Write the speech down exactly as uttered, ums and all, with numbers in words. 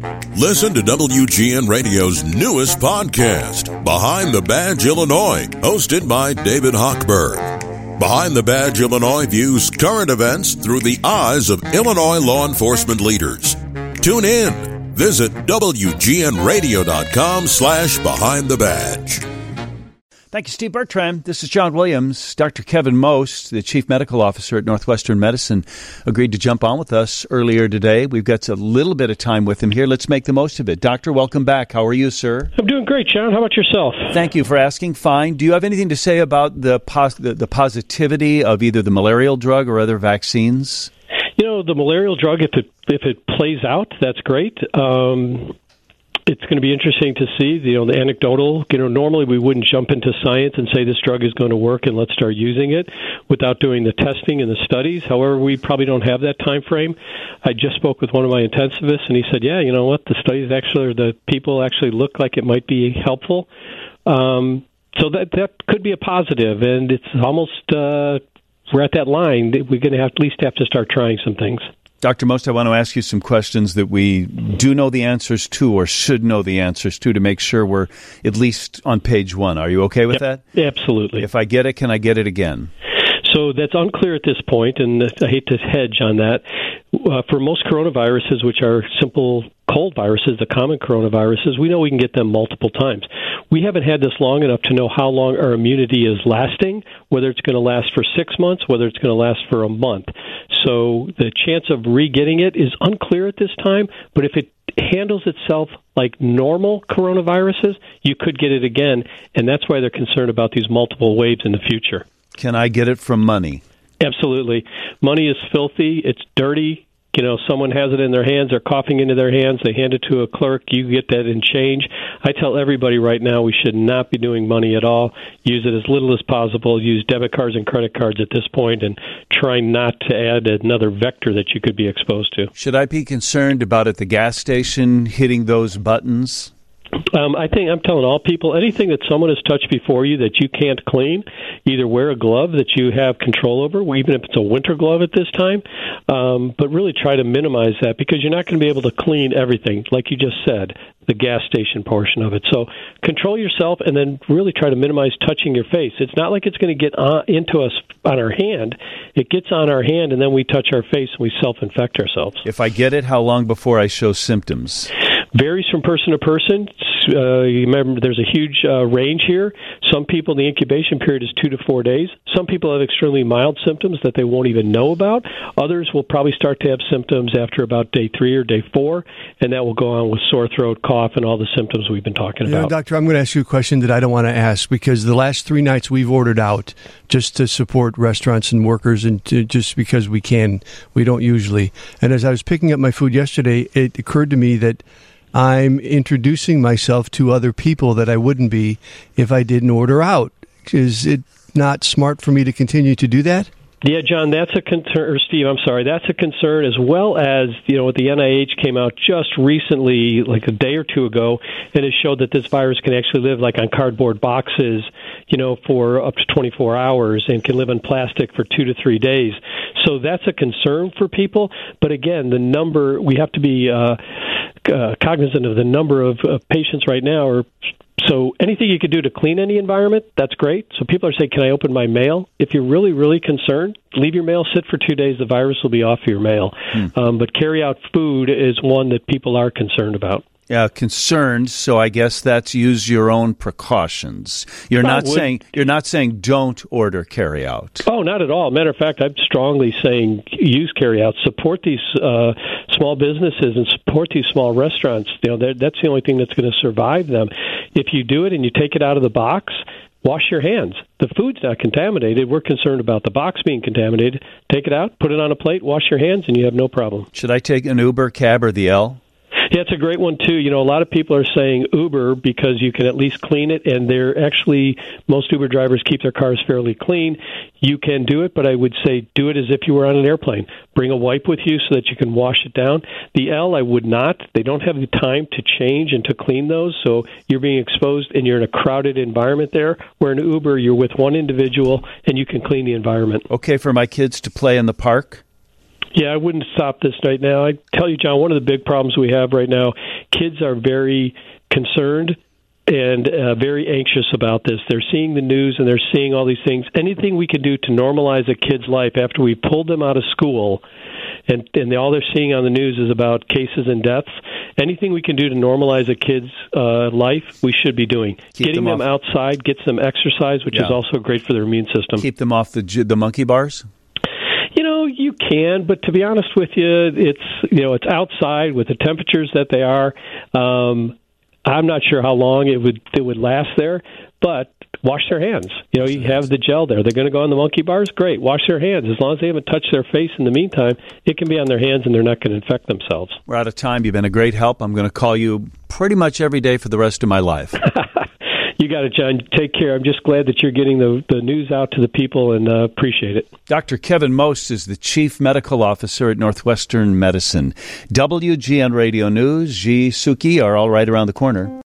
Listen to W G N Radio's newest podcast, Behind the Badge Illinois, hosted by David Hochberg. Behind the Badge Illinois views current events through the eyes of Illinois law enforcement leaders. Tune in. Visit W G N radio dot com slash behind the badge. Thank you, Steve Bertram. This is John Williams. Doctor Kevin Most, the Chief Medical Officer at Northwestern Medicine, agreed to jump on with us earlier today. We've got a little bit of time with him here. Let's make the most of it. Doctor, welcome back. How are you, sir? I'm doing great, John. How about yourself? Thank you for asking. Fine. Do you have anything to say about the pos- the, the positivity of either the malarial drug or other vaccines? You know, the malarial drug, if it if it plays out, that's great. Um It's going to be interesting to see, you know, the anecdotal. You know, normally we wouldn't jump into science and say this drug is going to work and let's start using it without doing the testing and the studies. However, we probably don't have that time frame. I just spoke with one of my intensivists, and he said, yeah, you know what, the studies actually, or the people actually look like it might be helpful. Um, so that that could be a positive, and it's almost, uh, we're at that line. We're going to have at least have to start trying some things. Doctor Most, I want to ask you some questions that we do know the answers to or should know the answers to to make sure we're at least on page one. Are you okay with Yep, that? Absolutely. If I get it, can I get it again? So that's unclear at this point, and I hate to hedge on that. Uh, for most coronaviruses, which are simple cold viruses, the common coronaviruses, we know we can get them multiple times. We haven't had this long enough to know how long our immunity is lasting, whether it's going to last for six months, whether it's going to last for a month. So the chance of re-getting it is unclear at this time, but if it handles itself like normal coronaviruses, you could get it again, and that's why they're concerned about these multiple waves in the future. Can I get it from money? Absolutely. Money is filthy. It's dirty. You know, someone has it in their hands, they're coughing into their hands, they hand it to a clerk, you get that in change. I tell everybody right now we should not be doing money at all. Use it as little as possible. Use debit cards and credit cards at this point, and try not to add another vector that you could be exposed to. Should I be concerned about at the gas station hitting those buttons? Um, I think I'm telling all people, anything that someone has touched before you that you can't clean, either wear a glove that you have control over, even if it's a winter glove at this time, um, but really try to minimize that because you're not going to be able to clean everything, like you just said, the gas station portion of it. So control yourself and then really try to minimize touching your face. It's not like it's going to get on, into us on our hand. It gets on our hand and then we touch our face and we self-infect ourselves. If I get it, how long before I show symptoms? Varies from person to person. Uh, you remember, there's a huge uh, range here. Some people, the incubation period is two to four days. Some people have extremely mild symptoms that they won't even know about. Others will probably start to have symptoms after about day three or day four, and that will go on with sore throat, cough, and all the symptoms we've been talking you know, about. Doctor, I'm going to ask you a question that I don't want to ask because the last three nights we've ordered out just to support restaurants and workers and to, just because we can. We don't usually. And as I was picking up my food yesterday, it occurred to me that I'm introducing myself to other people that I wouldn't be if I didn't order out. Is it not smart for me to continue to do that? Yeah, John, that's a concern, or Steve, I'm sorry, that's a concern, as well as, you know, what the N I H came out just recently, like a day or two ago, and it showed that this virus can actually live like on cardboard boxes, you know, for up to twenty-four hours and can live on plastic for two to three days. So that's a concern for people. But again, the number, we have to be uh, uh, cognizant of the number of, of patients right now are. So anything you could do to clean any environment, that's great. So people are saying, can I open my mail? If you're really, really concerned, leave your mail sit for two days. The virus will be off your mail. Hmm. Um, but carry out food is one that people are concerned about. Yeah, concerned. So I guess that's use your own precautions. You're I not would. saying you're not saying don't order carry out. Oh, not at all. Matter of fact, I'm strongly saying use carry out. Support these uh, small businesses and support these small restaurants. You know, that's the only thing that's going to survive them. If you do it and you take it out of the box, wash your hands. The food's not contaminated. We're concerned about the box being contaminated. Take it out, put it on a plate, wash your hands, and you have no problem. Should I take an Uber, cab, or the L? Yeah, it's a great one, too. You know, a lot of people are saying Uber because you can at least clean it, and they're actually, most Uber drivers keep their cars fairly clean. You can do it, but I would say do it as if you were on an airplane. Bring a wipe with you so that you can wash it down. The L, I would not. They don't have the time to change and to clean those, so you're being exposed and you're in a crowded environment there, where in Uber you're with one individual and you can clean the environment. Okay for my kids to play in the park? Yeah, I wouldn't stop this right now. I tell you, John, one of the big problems we have right now, kids are very concerned and uh, very anxious about this. They're seeing the news and they're seeing all these things. Anything we can do to normalize a kid's life after we pulled them out of school and, and all they're seeing on the news is about cases and deaths, anything we can do to normalize a kid's uh, life, we should be doing. Keep Getting them, them outside, get some exercise, which yeah. is also great for their immune system. Keep them off the the monkey bars? You know, you can, but to be honest with you, it's, you know, it's outside with the temperatures that they are. Um, I'm not sure how long it would it would last there, but wash their hands. You know, you have the gel there. They're going to go on the monkey bars? Great. Wash their hands. As long as they haven't touched their face in the meantime, it can be on their hands and they're not going to infect themselves. We're out of time. You've been a great help. I'm going to call you pretty much every day for the rest of my life. You got it, John. Take care. I'm just glad that you're getting the, the news out to the people and uh, appreciate it. Doctor Kevin Most is the Chief Medical Officer at Northwestern Medicine. W G N Radio News, G, Suki are all right around the corner.